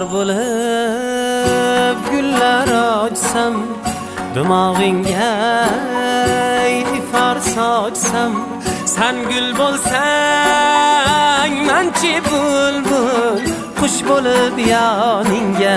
bo'lib gullar ochsam, dimog'ingga ifar sochsam, sen gul bo'lsang, menchi bulbul qush bo'lib yoningga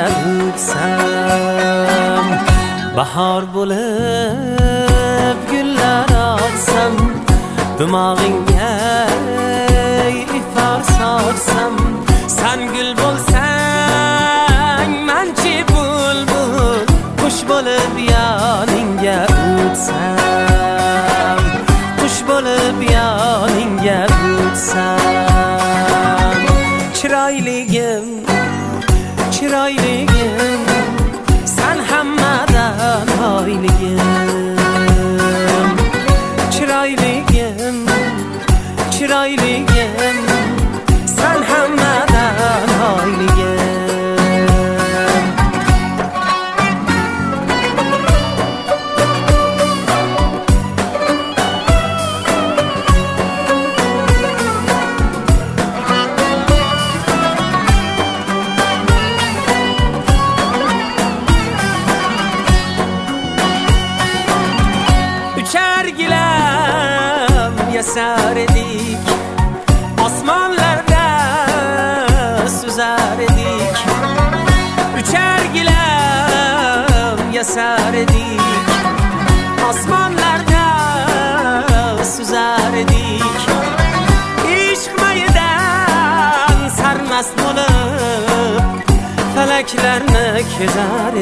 utsam. Bahor bo'lib gullar ochsam, dimog'ingga ifar sochsam, sen gul bo'lsang, menchi bulbul qush bo'lib yoningga utsam, qush bo'lib yoningga utsam. Chiroyligim, chiroyligim, sen hammadan oyligim. Chiroyligim, chiroyligim, sen hammadan oyligim. Uçar yasar edik, osmonlarda suzar edik. Uçar yasar edik, osmonlarda suzar edik. İşq mayidan sarmast bo'lib, falaklarni kezar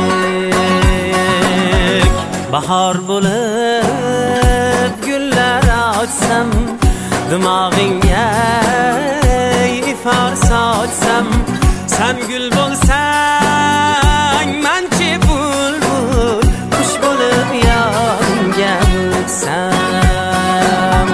edik. Bahor bo'lib gullar ochsam, dimog'ingga ifar sochsam, sen gul bo'lsang, menchi bulbul qush bo'lib yoningga utsam.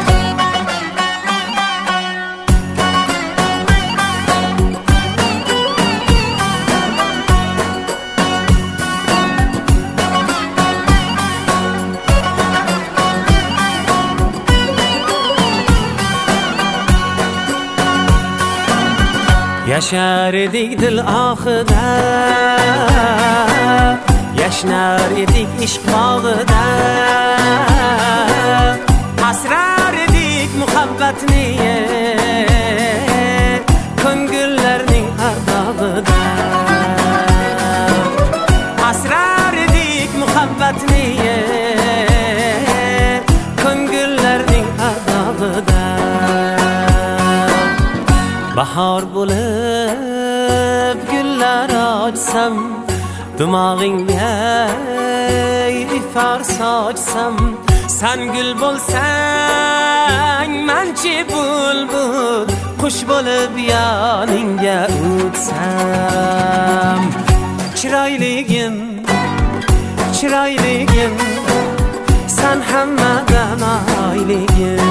Yaşar edik dil ahida, yashnar edik ishq bog'ida. Asrar edik muhabbatni ko'ngillarning ardog'ida. Asrar edik muhabbatni ko'ngillarning ardog'ida. Bahor bo'lib gullar ochsam, dimog'ingga ifar sochsam, sen gul bo'lsang, menchi bulbul qush bo'lib yoningga utsam. Chiroyligim, chiroyligim, sen hammadan oyligim.